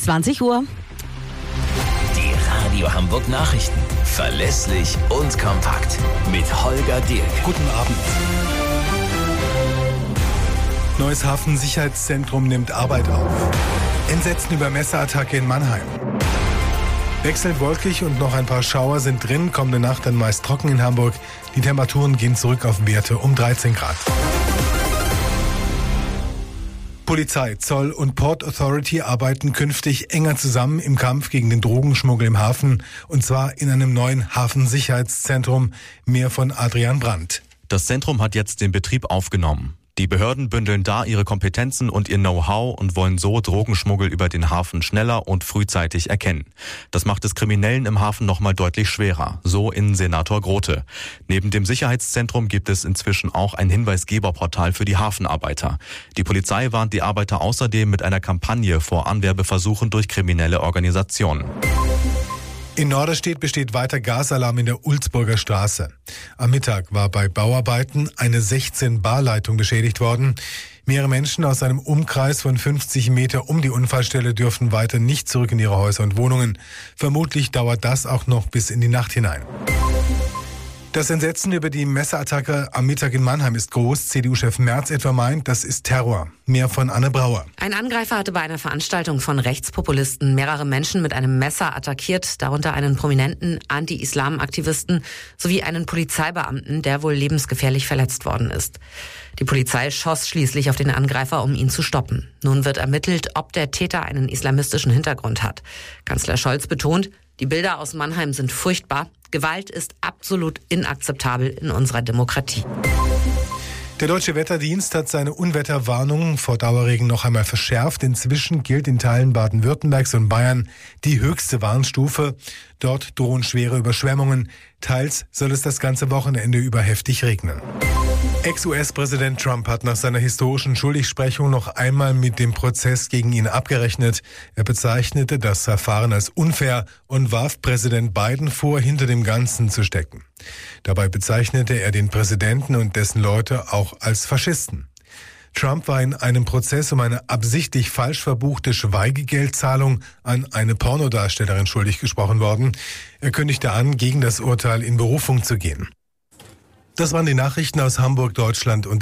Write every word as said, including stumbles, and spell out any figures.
zwanzig Uhr. Die Radio Hamburg Nachrichten. Verlässlich und kompakt. Mit Holger Dirk. Guten Abend. Neues Hafensicherheitszentrum nimmt Arbeit auf. Entsetzen über Messerattacke in Mannheim. Wechselnd wolkig und noch ein paar Schauer sind drin. Kommende Nacht dann meist trocken in Hamburg. Die Temperaturen gehen zurück auf Werte um dreizehn Grad. Polizei, Zoll und Port Authority arbeiten künftig enger zusammen im Kampf gegen den Drogenschmuggel im Hafen. Und zwar in einem neuen Hafensicherheitszentrum. Mehr von Adrian Brandt. Das Zentrum hat jetzt den Betrieb aufgenommen. Die Behörden bündeln da ihre Kompetenzen und ihr Know-how und wollen so Drogenschmuggel über den Hafen schneller und frühzeitig erkennen. Das macht es Kriminellen im Hafen nochmal deutlich schwerer, so Innensenator Grote. Neben dem Sicherheitszentrum gibt es inzwischen auch ein Hinweisgeberportal für die Hafenarbeiter. Die Polizei warnt die Arbeiter außerdem mit einer Kampagne vor Anwerbeversuchen durch kriminelle Organisationen. In Norderstedt besteht weiter Gasalarm in der Ulzburger Straße. Am Mittag war bei Bauarbeiten eine sechzehn Bar Leitung beschädigt worden. Mehrere Menschen aus einem Umkreis von fünfzig Meter um die Unfallstelle dürfen weiter nicht zurück in ihre Häuser und Wohnungen. Vermutlich dauert das auch noch bis in die Nacht hinein. Das Entsetzen über die Messerattacke am Mittag in Mannheim ist groß. C D U-Chef Merz etwa meint, das ist Terror. Mehr von Anne Brauer. Ein Angreifer hatte bei einer Veranstaltung von Rechtspopulisten mehrere Menschen mit einem Messer attackiert, darunter einen prominenten Anti-Islam-Aktivisten sowie einen Polizeibeamten, der wohl lebensgefährlich verletzt worden ist. Die Polizei schoss schließlich auf den Angreifer, um ihn zu stoppen. Nun wird ermittelt, ob der Täter einen islamistischen Hintergrund hat. Kanzler Scholz betont, die Bilder aus Mannheim sind furchtbar. Gewalt ist absolut inakzeptabel in unserer Demokratie. Der Deutsche Wetterdienst hat seine Unwetterwarnung vor Dauerregen noch einmal verschärft. Inzwischen gilt in Teilen Baden-Württembergs und Bayern die höchste Warnstufe. Dort drohen schwere Überschwemmungen. Teils soll es das ganze Wochenende über heftig regnen. Ex-U S-Präsident Trump hat nach seiner historischen Schuldigsprechung noch einmal mit dem Prozess gegen ihn abgerechnet. Er bezeichnete das Verfahren als unfair und warf Präsident Biden vor, hinter dem Ganzen zu stecken. Dabei bezeichnete er den Präsidenten und dessen Leute auch als Faschisten. Trump war in einem Prozess um eine absichtlich falsch verbuchte Schweigegeldzahlung an eine Pornodarstellerin schuldig gesprochen worden. Er kündigte an, gegen das Urteil in Berufung zu gehen. Das waren die Nachrichten aus Hamburg, Deutschland und